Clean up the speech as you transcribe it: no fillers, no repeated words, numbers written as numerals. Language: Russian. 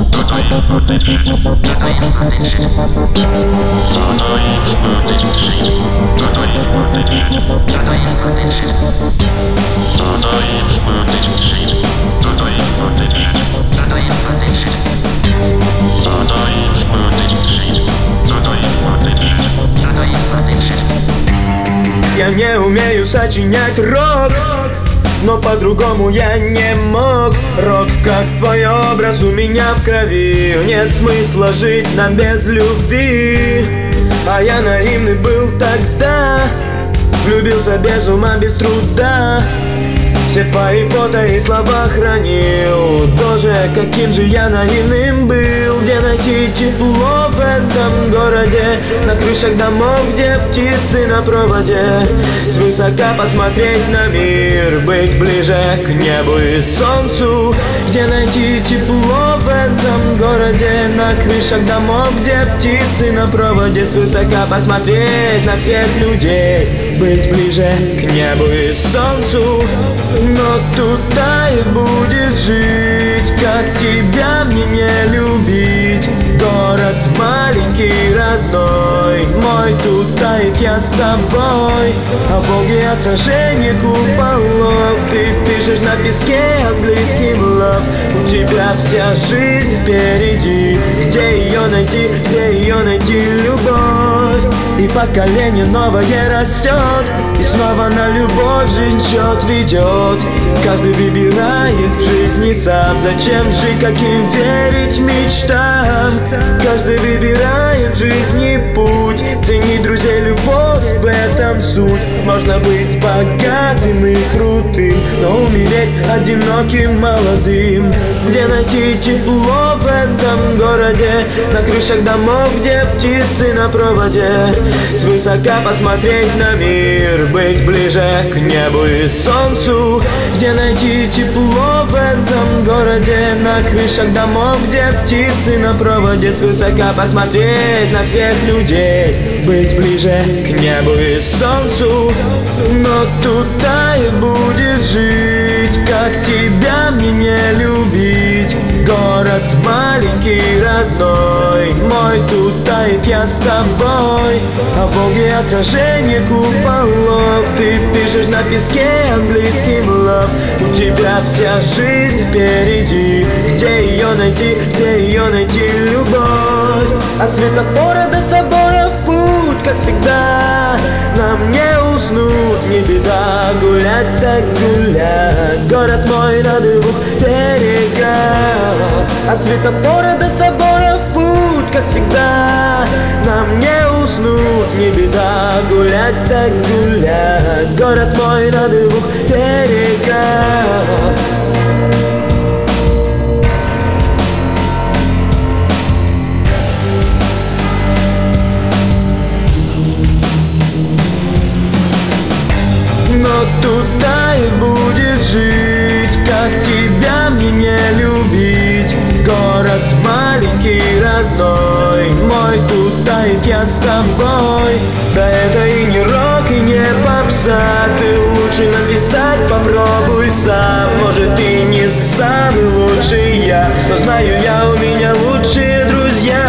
Я не умею сочинять рок, но по-другому я не мог. Рок как твой образ у меня в крови. Нет смысла жить нам без любви. А я наивный был тогда, влюбился без ума, без труда. Все твои фото и слова хранил. Боже, каким же я наивным был. Где найти тепло в этом городе? На крышах домов, где птицы на проводе. Свысока посмотреть на мир, быть ближе к небу и солнцу. Где найти тепло в этом городе? На крышах домов, где птицы на проводе. Свысока посмотреть на всех людей, быть ближе к небу и солнцу. Но туда и будет жить, как тебя мне не любить. Город маленький, родной мой, тут тает я с тобой. А Боге отражение куполов. Ты пишешь на песке английским love. У тебя вся жизнь впереди. Где ее найти, где ее найти, любовь? И поколение новое растет, и снова на любовь жизнь счет ведет. Каждый выбирает в жизни сам, зачем жить, каким верить мечтам. Каждый выбирает в жизни путь, цени друзей, любовь, в этом суть. Можно быть богатым и крутым, но умереть одиноким, молодым. Где найти тепло в этом городе? На крышах домов, где птицы на проводе. Свысока посмотреть на мир, быть ближе к небу и солнцу. Где найти тепло в этом городе? На крышах домов, где птицы на проводе. Свысока посмотреть на всех людей, быть ближе к небу и солнцу. Но туда и будет жить, как тебя мне не любить. Город маленький, родной мой, тут тает я с тобой. А Боге отражение куполов. Ты пишешь на песке английским love. У тебя вся жизнь впереди. Где ее найти, где ее найти, любовь? От светофора до собора в путь, как всегда. Нам не уснуть, не беда, гулять так гулять. Город мой на двух берегах. От светофора до собора в путь, как всегда. Нам не уснуть, не беда, гулять так гулять. Город мой на двух берегах. Но туда и будет жить, как тебя мне не любить. Город маленький, родной мой, тут тает я с тобой. Да это и не рок, и не попса. Ты лучше написать попробуй сам. Может, ты не самый лучший я, но знаю я, у меня лучшие друзья.